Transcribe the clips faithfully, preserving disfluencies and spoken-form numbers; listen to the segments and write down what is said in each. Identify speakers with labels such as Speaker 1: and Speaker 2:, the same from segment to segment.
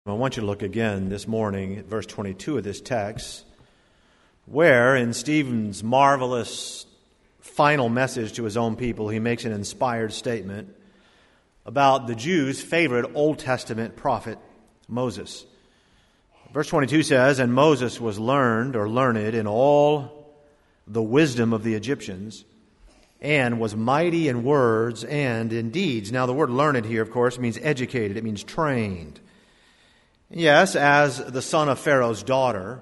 Speaker 1: I want you to look again this morning at verse twenty-two of this text, where in Stephen's marvelous final message to his own people, he makes an inspired statement about the Jews' favorite Old Testament prophet, Moses. Verse twenty-two says, "And Moses was learned or learned in all the wisdom of the Egyptians, and was mighty in words and in deeds." Now the word learned here, of course, means educated. It means trained. Yes, as the son of Pharaoh's daughter,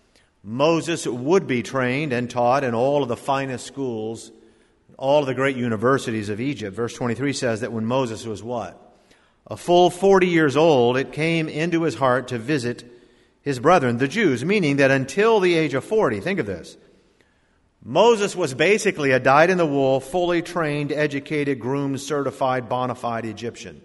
Speaker 1: Moses would be trained and taught in all of the finest schools, all of the great universities of Egypt. Verse twenty-three says that when Moses was what? A full forty years old, it came into his heart to visit his brethren, the Jews, meaning that until the age of forty, think of this, Moses was basically a dyed-in-the-wool, fully trained, educated, groomed, certified, bona fide Egyptian.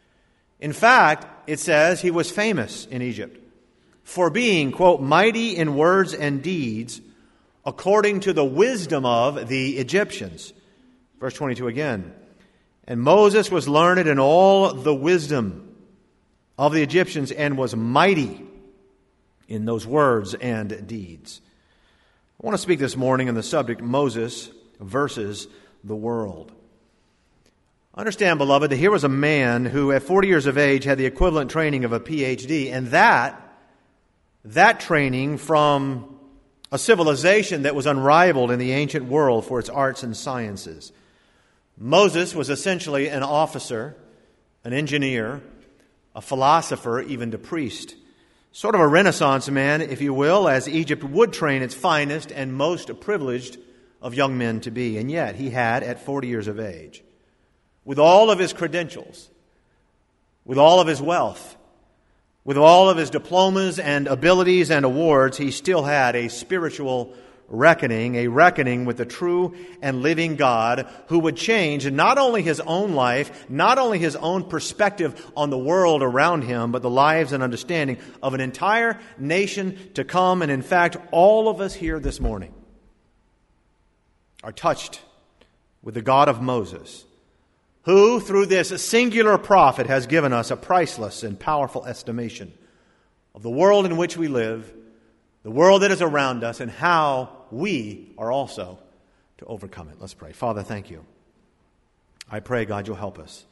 Speaker 1: In fact, it says he was famous in Egypt for being, quote, mighty in words and deeds according to the wisdom of the Egyptians. Verse twenty-two again. "And Moses was learned in all the wisdom of the Egyptians and was mighty in those words and deeds." I want to speak this morning on the subject Moses versus the world. Understand, beloved, that here was a man who at forty years of age had the equivalent training of a P H D, and that, that training from a civilization that was unrivaled in the ancient world for its arts and sciences. Moses was essentially an officer, an engineer, a philosopher, even a priest. Sort of a Renaissance man, if you will, as Egypt would train its finest and most privileged of young men to be. And yet he had, at forty years of age, with all of his credentials, with all of his wealth, with all of his diplomas and abilities and awards, he still had a spiritual reckoning, a reckoning with the true and living God who would change not only his own life, not only his own perspective on the world around him, but the lives and understanding of an entire nation to come. And in fact, all of us here this morning are touched with the God of Moses, who, through this singular prophet, has given us a priceless and powerful estimation of the world in which we live, the world that is around us, and how we are also to overcome it. Let's pray. Father, thank you. I pray, God, you'll help us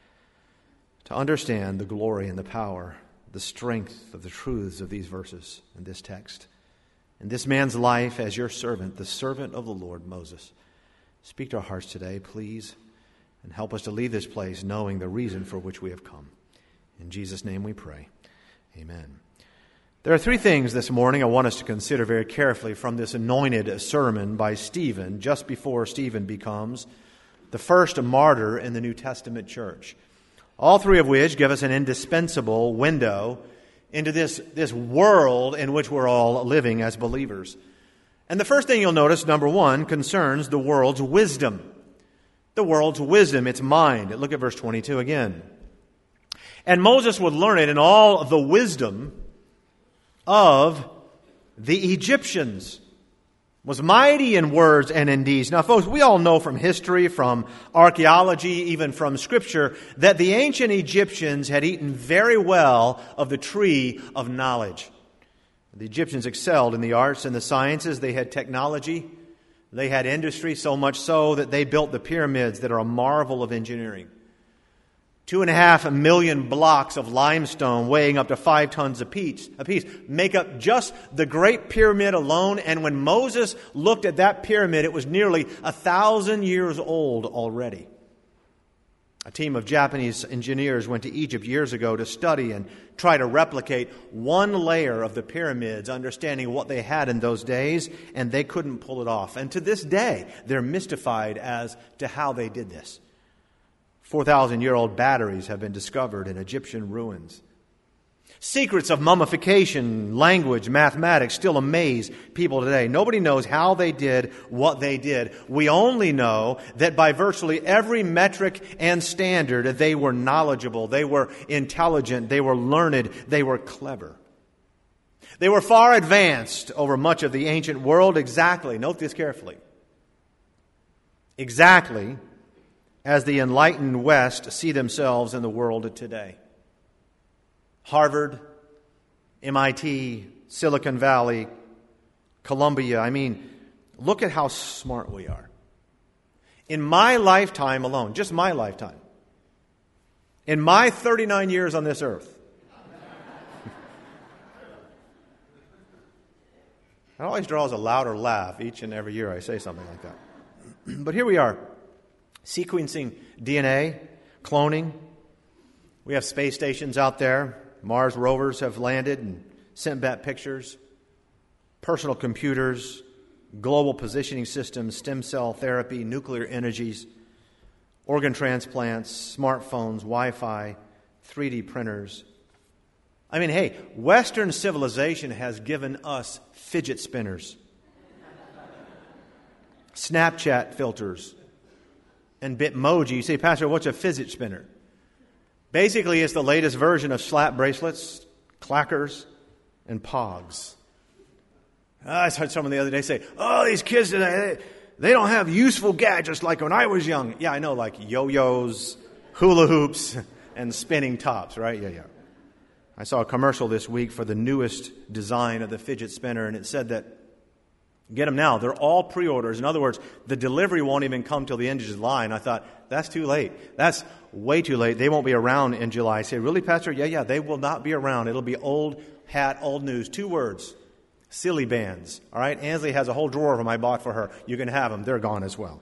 Speaker 1: to understand the glory and the power, the strength of the truths of these verses in this text. In this man's life as your servant, the servant of the Lord, Moses. Speak to our hearts today, please, and help us to leave this place knowing the reason for which we have come. In Jesus' name we pray. Amen. There are three things this morning I want us to consider very carefully from this anointed sermon by Stephen, just before Stephen becomes the first martyr in the New Testament church. All three of which give us an indispensable window into this, this world in which we're all living as believers. And the first thing you'll notice, number one, concerns the world's wisdom. The world's wisdom, its mind. Look at verse twenty-two again. "And Moses would learn it in all the wisdom of the Egyptians, was mighty in words and in deeds." Now, folks, we all know from history, from archaeology, even from Scripture, that the ancient Egyptians had eaten very well of the tree of knowledge. The Egyptians excelled in the arts and the sciences. They had technology. They had industry, so much so that they built the pyramids that are a marvel of engineering. Two and a half million blocks of limestone weighing up to five tons a piece, a piece make up just the Great Pyramid alone. And when Moses looked at that pyramid, it was nearly a thousand years old already. A team of Japanese engineers went to Egypt years ago to study and try to replicate one layer of the pyramids, understanding what they had in those days, and they couldn't pull it off. And to this day, they're mystified as to how they did this. four thousand year old batteries have been discovered in Egyptian ruins. Secrets of mummification, language, mathematics still amaze people today. Nobody knows how they did what they did. We only know that by virtually every metric and standard, they were knowledgeable, they were intelligent, they were learned, they were clever. They were far advanced over much of the ancient world, exactly, note this carefully, exactly as the enlightened West see themselves in the world today. Harvard, M I T, Silicon Valley, Columbia. I mean, look at how smart we are. In my lifetime alone, just my lifetime, in my thirty-nine years on this earth, it always draws a louder laugh each and every year I say something like that. But here we are, sequencing D N A, cloning. We have space stations out there. Mars rovers have landed and sent back pictures. Personal computers, global positioning systems, stem cell therapy, nuclear energies, organ transplants, smartphones, Wi-Fi, three D printers. I mean, hey, Western civilization has given us fidget spinners, Snapchat filters, and Bitmoji. You say, Pastor, what's a fidget spinner? Basically, it's the latest version of slap bracelets, clackers, and pogs. I heard someone the other day say, oh, these kids today, they, they don't have useful gadgets like when I was young. Yeah, I know, like yo-yos, hula hoops, and spinning tops, right? Yeah, yeah. I saw a commercial this week for the newest design of the fidget spinner, and it said that, get them now, they're all pre-orders. In other words, the delivery won't even come till the end of July. And I thought, that's too late. That's way too late. They won't be around in July. I say, really, Pastor? Yeah, yeah, they will not be around. It'll be old hat, old news. Two words, silly bands. All right, Ansley has a whole drawer of them I bought for her. You can have them. They're gone as well.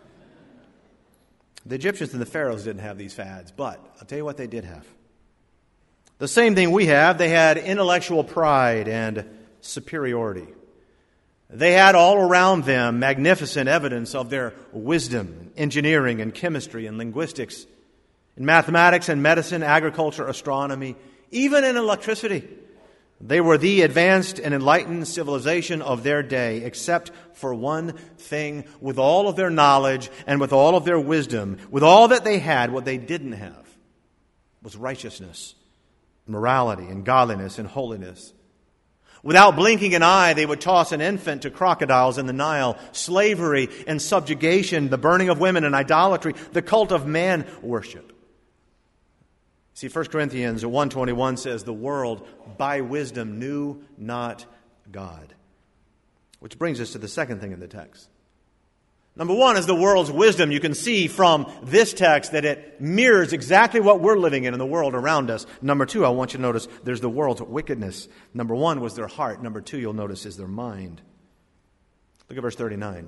Speaker 1: The Egyptians and the Pharaohs didn't have these fads, but I'll tell you what they did have. The same thing we have. They had intellectual pride and superiority. They had all around them magnificent evidence of their wisdom, engineering and chemistry and linguistics, in mathematics and medicine, agriculture, astronomy, even in electricity. They were the advanced and enlightened civilization of their day, except for one thing. With all of their knowledge and with all of their wisdom, with all that they had, what they didn't have was righteousness, morality, and godliness and holiness. Without blinking an eye, they would toss an infant to crocodiles in the Nile. Slavery and subjugation, the burning of women and idolatry, the cult of man worship. See, First Corinthians one twenty-one says, the world by wisdom knew not God. Which brings us to the second thing in the text. Number one is the world's wisdom. You can see from this text that it mirrors exactly what we're living in in the world around us. Number two, I want you to notice there's the world's wickedness. Number one was their heart. Number two, you'll notice, is their mind. Look at verse thirty-nine.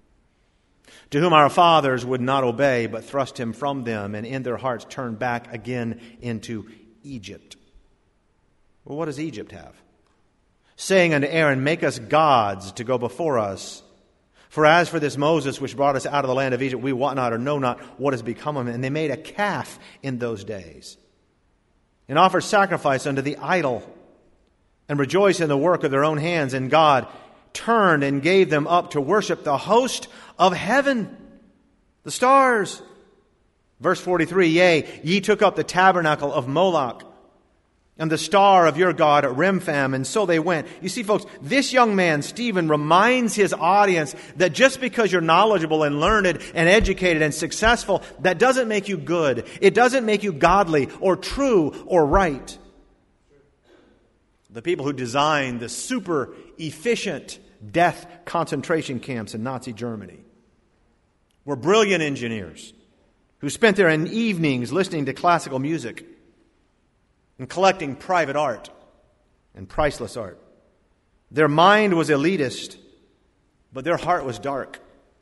Speaker 1: To whom our fathers would not obey, but thrust him from them, and in their hearts turned back again into Egypt. Well, what does Egypt have? Saying unto Aaron, make us gods to go before us. For as for this Moses, which brought us out of the land of Egypt, we wot not or know not what has become of him. And they made a calf in those days, and offered sacrifice unto the idol, and rejoiced in the work of their own hands. And God turned and gave them up to worship the host of heaven, the stars. Verse forty-three, yea, ye took up the tabernacle of Moloch, and the star of your god Remphan, and so they went. You see, folks, this young man, Stephen, reminds his audience that just because you're knowledgeable and learned and educated and successful, that doesn't make you good. It doesn't make you godly or true or right. The people who designed the super efficient death concentration camps in Nazi Germany were brilliant engineers who spent their evenings listening to classical music and collecting private art and priceless art. Their mind was elitist, but their heart was dark.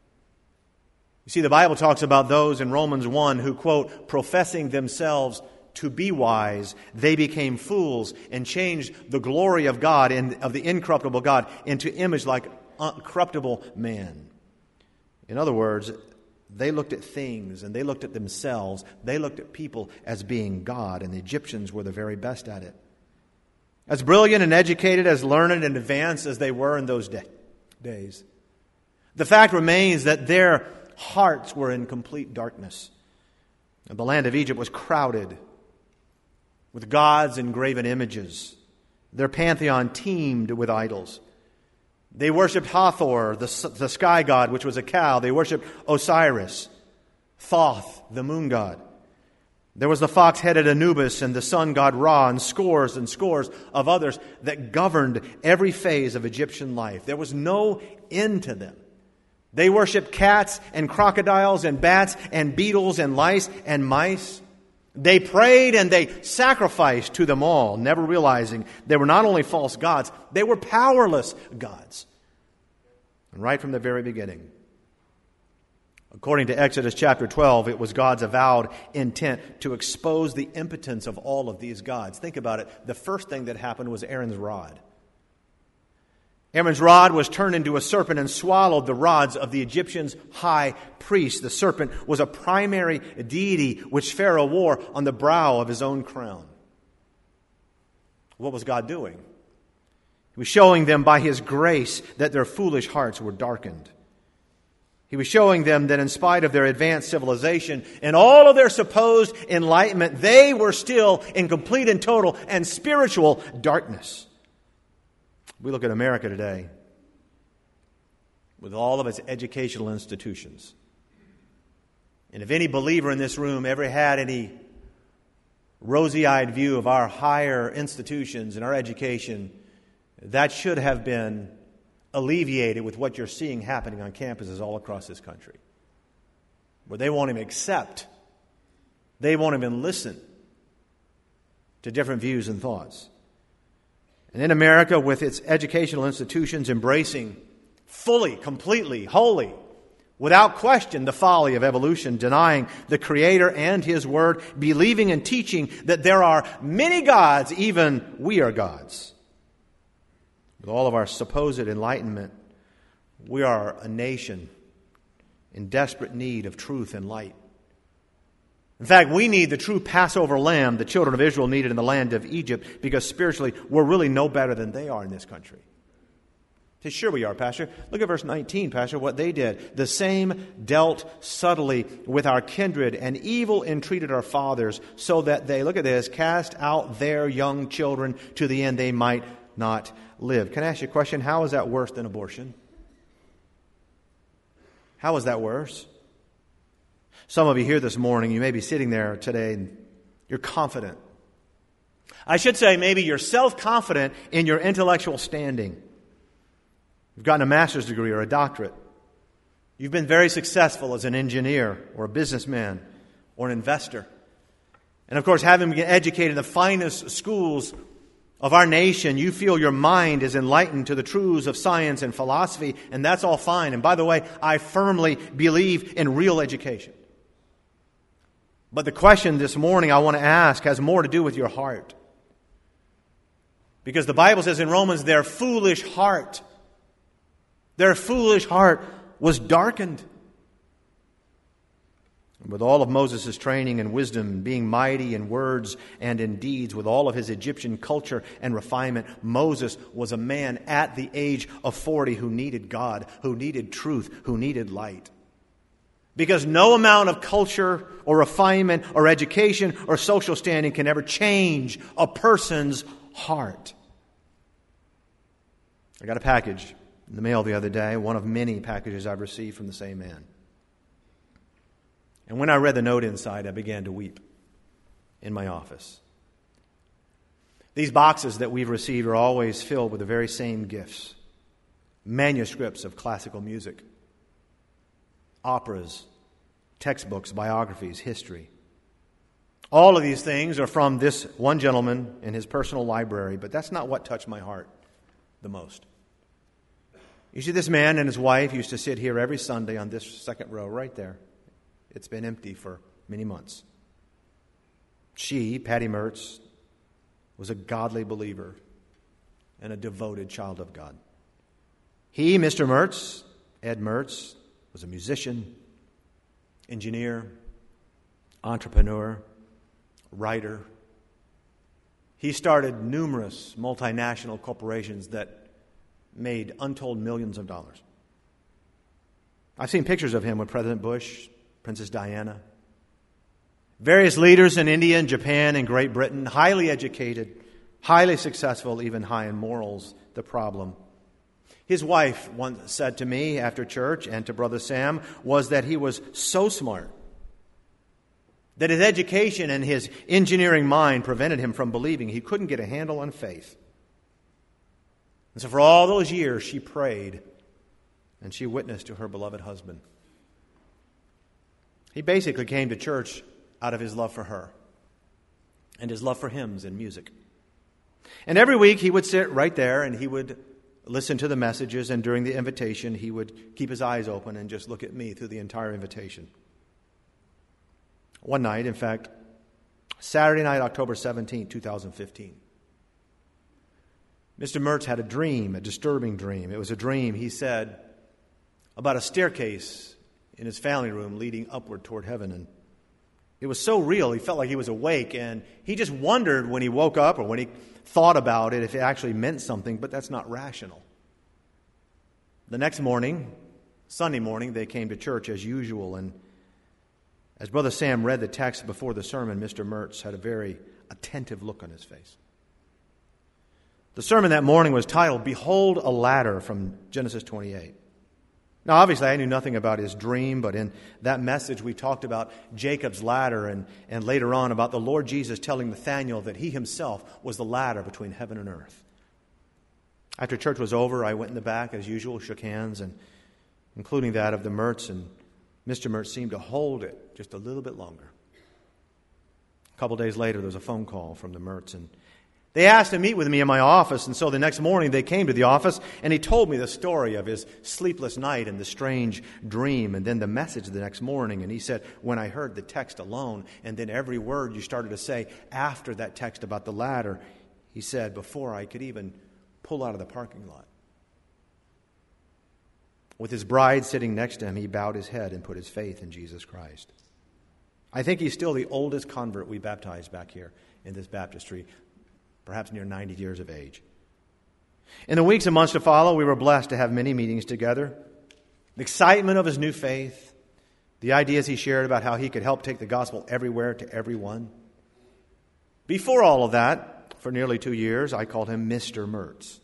Speaker 1: You see, the Bible talks about those in Romans one who, quote, professing themselves to be wise, they became fools and changed the glory of God and of the incorruptible God into image like corruptible man. In other words, they looked at things and they looked at themselves. They looked at people as being God, and the Egyptians were the very best at it. As brilliant and educated, as learned and advanced as they were in those day, days, the fact remains that their hearts were in complete darkness. And the land of Egypt was crowded with gods and graven images. Their pantheon teemed with idols. They worshipped Hathor, the, the sky god, which was a cow. They worshipped Osiris, Thoth, the moon god. There was the fox-headed Anubis and the sun god Ra and scores and scores of others that governed every phase of Egyptian life. There was no end to them. They worshipped cats and crocodiles and bats and beetles and lice and mice. They prayed and they sacrificed to them all, never realizing they were not only false gods, they were powerless gods. And right from the very beginning, according to Exodus chapter twelve, it was God's avowed intent to expose the impotence of all of these gods. Think about it. The first thing that happened was Aaron's rod. Aaron's rod was turned into a serpent and swallowed the rods of the Egyptians' high priest. The serpent was a primary deity which Pharaoh wore on the brow of his own crown. What was God doing? He was showing them by His grace that their foolish hearts were darkened. He was showing them that in spite of their advanced civilization and all of their supposed enlightenment, they were still in complete and total and spiritual darkness. We look at America today with all of its educational institutions. And if any believer in this room ever had any rosy-eyed view of our higher institutions and our education, that should have been alleviated with what you're seeing happening on campuses all across this country, where they won't even accept, they won't even listen to different views and thoughts. And in America, with its educational institutions embracing fully, completely, wholly, without question, the folly of evolution, denying the Creator and His Word, believing and teaching that there are many gods, even we are gods. With all of our supposed enlightenment, we are a nation in desperate need of truth and light. In fact, we need the true Passover lamb the children of Israel needed in the land of Egypt, because spiritually we're really no better than they are in this country. Say, sure we are, Pastor. Look at verse nineteen, Pastor, what they did. The same dealt subtly with our kindred, and evil entreated our fathers, so that they, look at this, cast out their young children to the end they might not live. Can I ask you a question? How is that worse than abortion? How is that worse? Some of you here this morning, you may be sitting there today and you're confident. I should say maybe you're self-confident in your intellectual standing. You've gotten a master's degree or a doctorate. You've been very successful as an engineer or a businessman or an investor. And of course, having been educated in the finest schools of our nation, you feel your mind is enlightened to the truths of science and philosophy, and that's all fine. And by the way, I firmly believe in real education. But the question this morning I want to ask has more to do with your heart. Because the Bible says in Romans, their foolish heart, their foolish heart was darkened. With all of Moses' training and wisdom, being mighty in words and in deeds, with all of his Egyptian culture and refinement, Moses was a man at the age of forty who needed God, who needed truth, who needed light. Because no amount of culture or refinement or education or social standing can ever change a person's heart. I got a package in the mail the other day, one of many packages I've received from the same man. And when I read the note inside, I began to weep in my office. These boxes that we've received are always filled with the very same gifts. Manuscripts of classical music, operas, textbooks, biographies, history. All of these things are from this one gentleman in his personal library, but that's not what touched my heart the most. You see, this man and his wife used to sit here every Sunday on this second row right there. It's been empty for many months. She, Patty Mertz, was a godly believer and a devoted child of God. He, Mister Mertz, Ed Mertz, was a musician, engineer, entrepreneur, writer. He started numerous multinational corporations that made untold millions of dollars. I've seen pictures of him with President Bush, Princess Diana, various leaders in India and Japan and Great Britain, highly educated, highly successful, even high in morals. The problem, his wife once said to me after church and to Brother Sam, was that he was so smart, that his education and his engineering mind prevented him from believing. He couldn't get a handle on faith. And so for all those years, she prayed and she witnessed to her beloved husband. He basically came to church out of his love for her and his love for hymns and music. And every week he would sit right there and he would listen to the messages, and during the invitation he would keep his eyes open and just look at me through the entire invitation. One night, in fact, Saturday night, October seventeenth, twenty fifteen, Mister Mertz had a dream, a disturbing dream. It was a dream, he said, about a staircase in his family room leading upward toward heaven. And it was so real, he felt like he was awake, and he just wondered when he woke up or when he thought about it if it actually meant something, but that's not rational. The next morning, Sunday morning, they came to church as usual, and as Brother Sam read the text before the sermon, Mister Mertz had a very attentive look on his face. The sermon that morning was titled, "Behold a Ladder," from Genesis twenty-eight. Now, obviously, I knew nothing about his dream, but in that message we talked about Jacob's ladder, and, and later on about the Lord Jesus telling Nathanael that he himself was the ladder between heaven and earth. After church was over, I went in the back as usual, shook hands, and including that of the Mertz, and Mister Mertz seemed to hold it just a little bit longer. A couple days later, there was a phone call from the Mertz, and they asked to meet with me in my office, and so the next morning they came to the office, and he told me the story of his sleepless night and the strange dream, and then the message the next morning. And he said, when I heard the text alone, and then every word you started to say after that text about the ladder, he said, before I could even pull out of the parking lot, with his bride sitting next to him, he bowed his head and put his faith in Jesus Christ. I think he's still the oldest convert we baptized back here in this baptistry, perhaps near ninety years of age. In the weeks and months to follow, we were blessed to have many meetings together. The excitement of his new faith, the ideas he shared about how he could help take the gospel everywhere to everyone. Before all of that, for nearly two years, I called him Mister Mertz.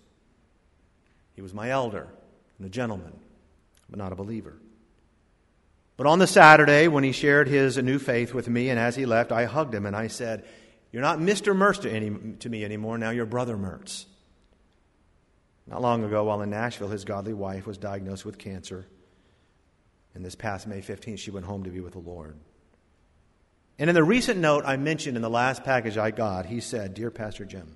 Speaker 1: He was my elder and a gentleman, but not a believer. But on the Saturday, when he shared his new faith with me, and as he left, I hugged him and I said, "You're not Mister Mertz to, any, to me anymore. Now you're Brother Mertz." Not long ago, while in Nashville, his godly wife was diagnosed with cancer. And this past May fifteenth, she went home to be with the Lord. And in the recent note I mentioned in the last package I got, he said, "Dear Pastor Jim,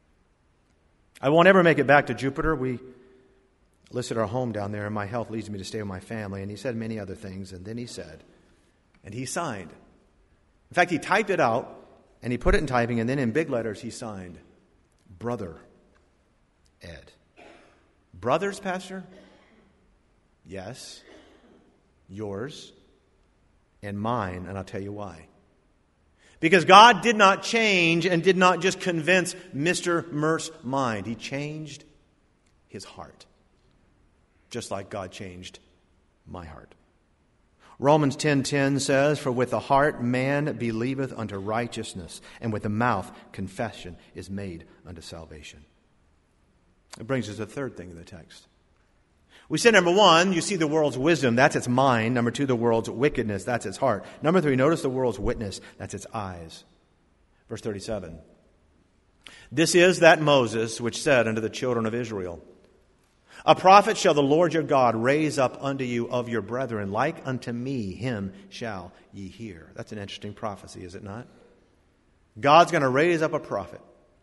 Speaker 1: I won't ever make it back to Jupiter. We listed our home down there, and my health leads me to stay with my family." And he said many other things. And then he said, and he signed. In fact, he typed it out. And he put it in typing, and then in big letters he signed, Brother Ed. Brothers, Pastor? Yes. Yours and mine, and I'll tell you why. Because God did not change and did not just convince Mister Mertz's mind. He changed his heart, just like God changed my heart. Romans ten ten says, "For with the heart man believeth unto righteousness, and with the mouth confession is made unto salvation." It brings us to the third thing in the text. We said, number one, you see the world's wisdom, that's its mind. Number two, the world's wickedness, that's its heart. Number three, notice the world's witness, that's its eyes. Verse thirty-seven. "This is that Moses which said unto the children of Israel, A prophet shall the Lord your God raise up unto you of your brethren, like unto me, him shall ye hear." That's an interesting prophecy, is it not? God's going to raise up a prophet.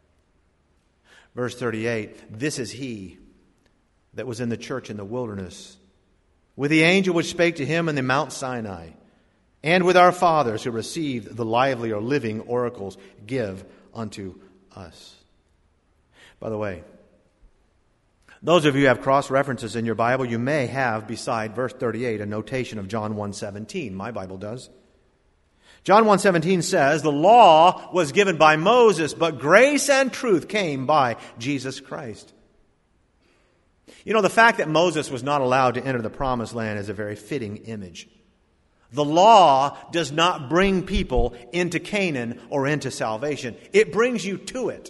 Speaker 1: Verse thirty-eight, "This is he that was in the church in the wilderness, with the angel which spake to him in the Mount Sinai, and with our fathers who received the lively or living oracles give unto us." By the way, those of you who have cross-references in your Bible, you may have, beside verse thirty-eight, a notation of John one seventeen. My Bible does. John one seventeen says, "The law was given by Moses, but grace and truth came by Jesus Christ." You know, the fact that Moses was not allowed to enter the promised land is a very fitting image. The law does not bring people into Canaan or into salvation. It brings you to it.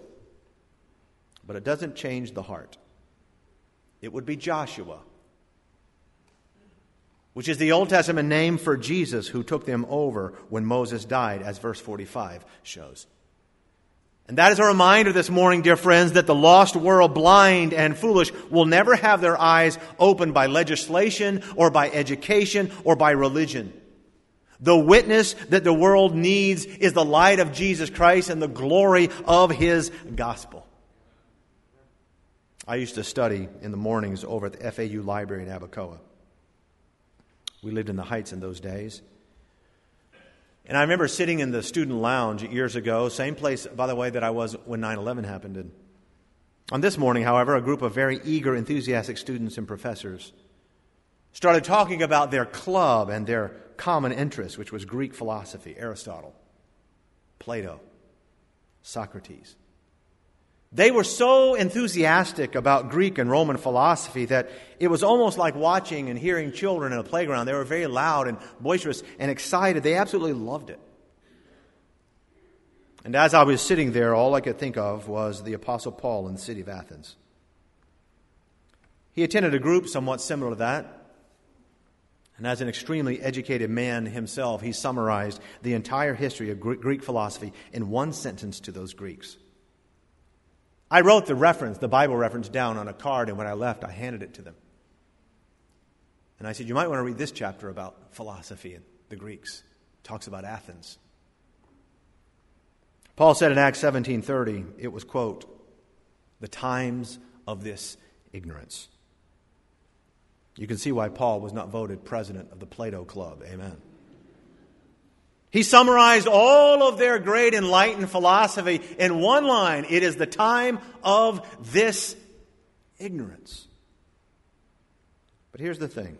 Speaker 1: But it doesn't change the heart. It would be Joshua which is the Old Testament name for Jesus who took them over when Moses died, as verse forty-five shows. And that is a reminder this morning, dear friends, that the lost world, blind and foolish, will never have their eyes opened by legislation or by education or by religion. The witness that the world needs is the light of Jesus Christ and the glory of His gospel. I used to study in the mornings over at the F A U library in Abacoa. We lived in the Heights in those days. And I remember sitting in the student lounge years ago, same place, by the way, that I was when nine eleven happened. And on this morning, however, a group of very eager, enthusiastic students and professors started talking about their club and their common interest, which was Greek philosophy, Aristotle, Plato, Socrates. They were so enthusiastic about Greek and Roman philosophy that it was almost like watching and hearing children in a playground. They were very loud and boisterous and excited. They absolutely loved it. And as I was sitting there, all I could think of was the Apostle Paul in the city of Athens. He attended a group somewhat similar to that. And as an extremely educated man himself, he summarized the entire history of Greek philosophy in one sentence to those Greeks. I wrote the reference, the Bible reference, down on a card, and when I left, I handed it to them. And I said, you might want to read this chapter about philosophy and the Greeks. It talks about Athens. Paul said in Acts seventeen thirty, it was, quote, the times of this ignorance. You can see why Paul was not voted president of the Plato Club. Amen. He summarized all of their great enlightened philosophy in one line. It is the time of this ignorance. But here's the thing.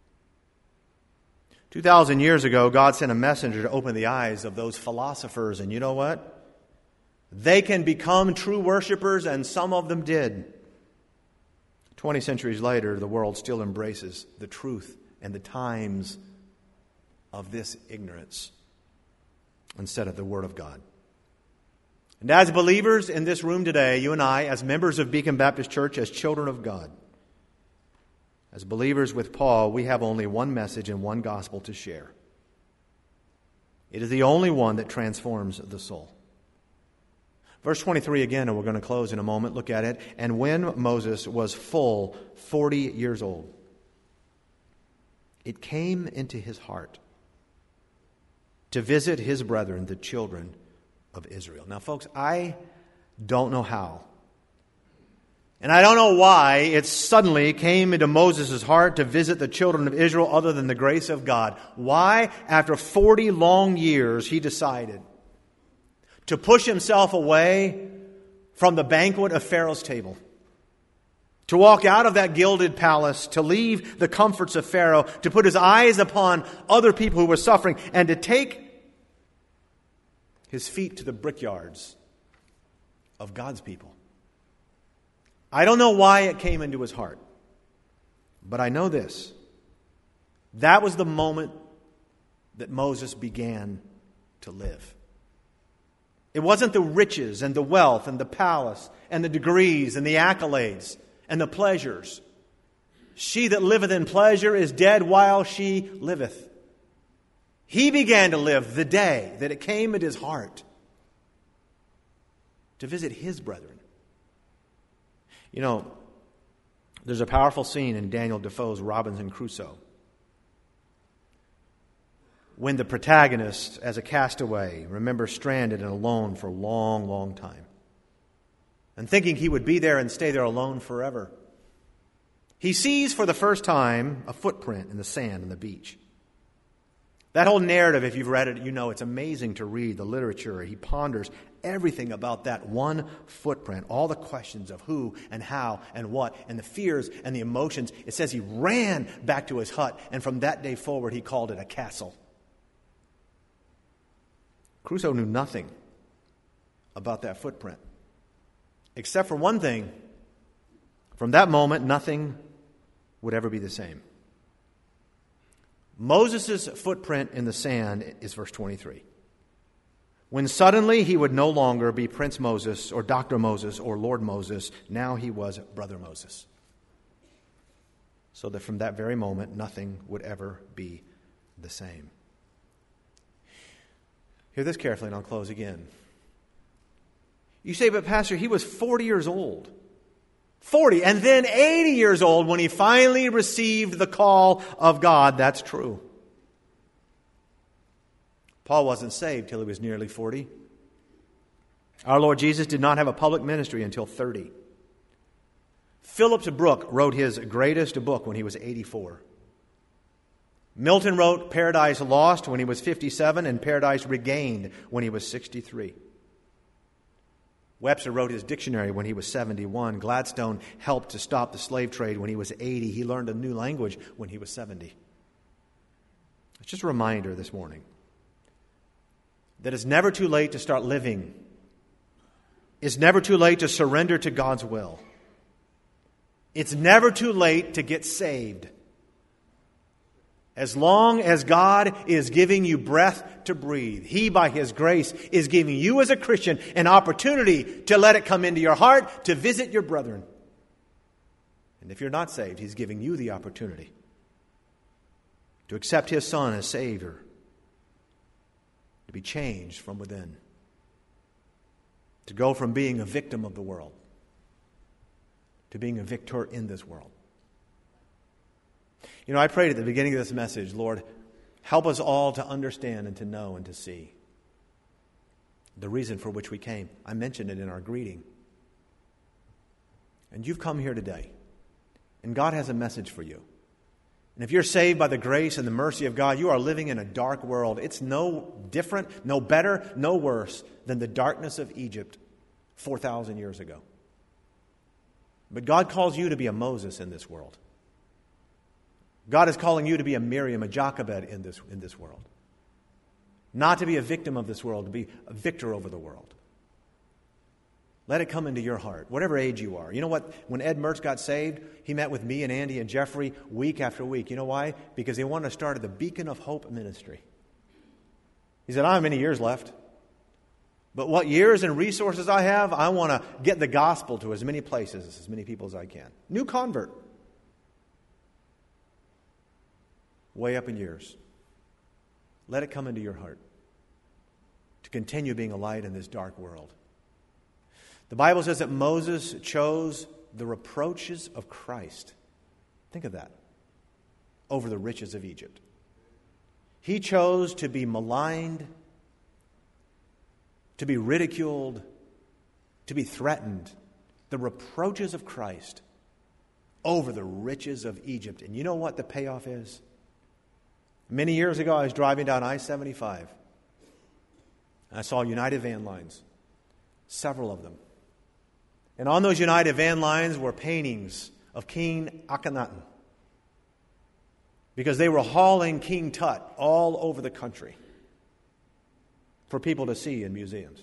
Speaker 1: two thousand years ago, God sent a messenger to open the eyes of those philosophers. And you know what? They can become true worshipers, and some of them did. Twenty centuries later, the world still embraces the truth and the times of this ignorance instead of the Word of God. And as believers in this room today, you and I, as members of Beacon Baptist Church, as children of God, as believers with Paul, we have only one message and one gospel to share. It is the only one that transforms the soul. Verse twenty-three again, and we're going to close in a moment. Look at it. And when Moses was full forty years old, it came into his heart to visit his brethren, the children of Israel. Now, folks, I don't know how. And I don't know why it suddenly came into Moses' heart to visit the children of Israel other than the grace of God. Why, after forty long years, he decided to push himself away from the banquet of Pharaoh's table, to walk out of that gilded palace, to leave the comforts of Pharaoh, to put his eyes upon other people who were suffering, and to take his feet to the brickyards of God's people. I don't know why it came into his heart, but I know this. That was the moment that Moses began to live. It wasn't the riches and the wealth and the palace and the degrees and the accolades and the pleasures. She that liveth in pleasure is dead while she liveth. He began to live the day that it came in his heart to visit his brethren. You know, there's a powerful scene in Daniel Defoe's Robinson Crusoe when the protagonist, as a castaway, remembers stranded and alone for a long, long time, and thinking he would be there and stay there alone forever. He sees for the first time a footprint in the sand on the beach. That whole narrative, if you've read it, you know it's amazing to read the literature. He ponders everything about that one footprint, all the questions of who and how and what, and the fears and the emotions. It says he ran back to his hut, and from that day forward he called it a castle. Crusoe knew nothing about that footprint, except for one thing. From that moment, nothing would ever be the same. Moses' footprint in the sand is verse twenty-three. When suddenly he would no longer be Prince Moses or Doctor Moses or Lord Moses, now he was Brother Moses. so that from that very moment nothing would ever be the same. Hear this carefully and I'll close again. You say, but Pastor, he was forty years old. forty and then eighty years old when he finally received the call of God. That's true. Paul wasn't saved till he was nearly forty. Our Lord Jesus did not have a public ministry until thirty. Phillips Brooks wrote his greatest book when he was eighty-four. Milton wrote Paradise Lost when he was fifty-seven and Paradise Regained when he was sixty-three. Webster wrote his dictionary when he was seventy-one. Gladstone helped to stop the slave trade when he was eighty. He learned a new language when he was seventy. It's just a reminder this morning that it's never too late to start living. It's never too late to surrender to God's will. It's never too late to get saved. As long as God is giving you breath to breathe, He, by His grace, is giving you as a Christian an opportunity to let it come into your heart, to visit your brethren. And if you're not saved, He's giving you the opportunity to accept His Son as Savior, to be changed from within, to go from being a victim of the world to being a victor in this world. You know, I prayed at the beginning of this message, Lord, help us all to understand and to know and to see the reason for which we came. I mentioned it in our greeting. And you've come here today, and God has a message for you. And if you're saved by the grace and the mercy of God, you are living in a dark world. It's no different, no better, no worse than the darkness of Egypt four thousand years ago. But God calls you to be a Moses in this world. God is calling you to be a Miriam, a Jochebed in this, in this world. Not to be a victim of this world, to be a victor over the world. Let it come into your heart, whatever age you are. You know what? When Ed Mertz got saved, he met with me and Andy and Jeffrey week after week. You know why? Because they wanted to start the Beacon of Hope ministry. He said, I don't have many years left. But what years and resources I have, I want to get the gospel to as many places, as many people as I can. New convert. Way up in years. Let it come into your heart to continue being a light in this dark world. The Bible says that Moses chose the reproaches of Christ. Think of that. Over the riches of Egypt. He chose to be maligned, to be ridiculed, to be threatened. The reproaches of Christ over the riches of Egypt. And you know what the payoff is? Many years ago, I was driving down I seventy-five. And I saw United Van Lines. Several of them. And on those United Van Lines were paintings of King Akhenaten. Because they were hauling King Tut all over the country for people to see in museums.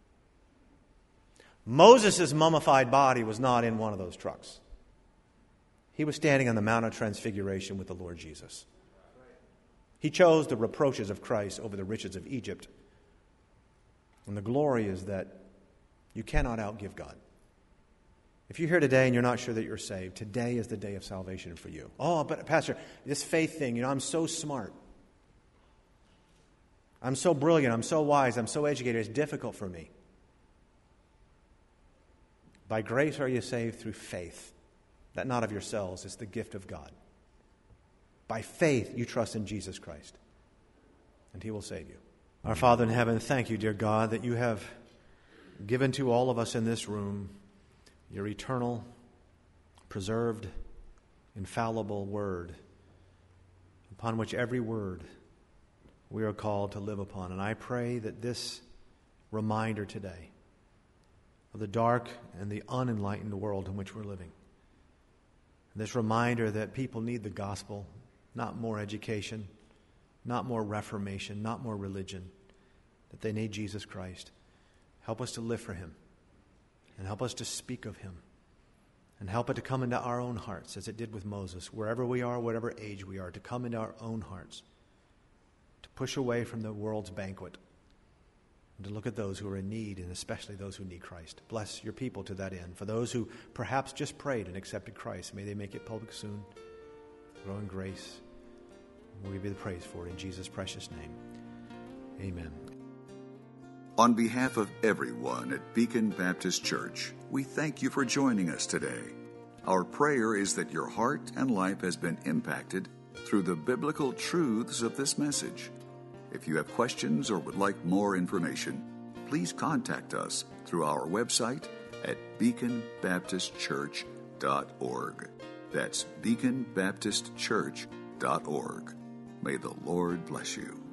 Speaker 1: Moses' mummified body was not in one of those trucks. He was standing on the Mount of Transfiguration with the Lord Jesus. He chose the reproaches of Christ over the riches of Egypt. And the glory is that you cannot outgive God. If you're here today and you're not sure that you're saved, today is the day of salvation for you. Oh, but Pastor, this faith thing, you know, I'm so smart. I'm so brilliant. I'm so wise. I'm so educated. It's difficult for me. By grace are you saved through faith. That not of yourselves. It's the gift of God. By faith you trust in Jesus Christ. And He will save you. Our Father in heaven, thank you, dear God, that you have given to all of us in this room your eternal, preserved, infallible word, upon which every word we are called to live upon. And I pray that this reminder today of the dark and the unenlightened world in which we're living, this reminder that people need the gospel, not more education, not more reformation, not more religion, that they need Jesus Christ. Help us to live for Him, and help us to speak of Him, and help it to come into our own hearts as it did with Moses, wherever we are, whatever age we are, to come into our own hearts, to push away from the world's banquet, and to look at those who are in need, and especially those who need Christ. Bless your people to that end. For those who perhaps just prayed and accepted Christ, may they make it public soon. grow in grace. We'll give you the praise for it in Jesus' precious name. Amen.
Speaker 2: On behalf of everyone at Beacon Baptist Church, we thank you for joining us today. Our prayer is that your heart and life has been impacted through the biblical truths of this message. If you have questions or would like more information, please contact us through our website at beacon baptist church dot org. That's beacon baptist church dot org. May the Lord bless you.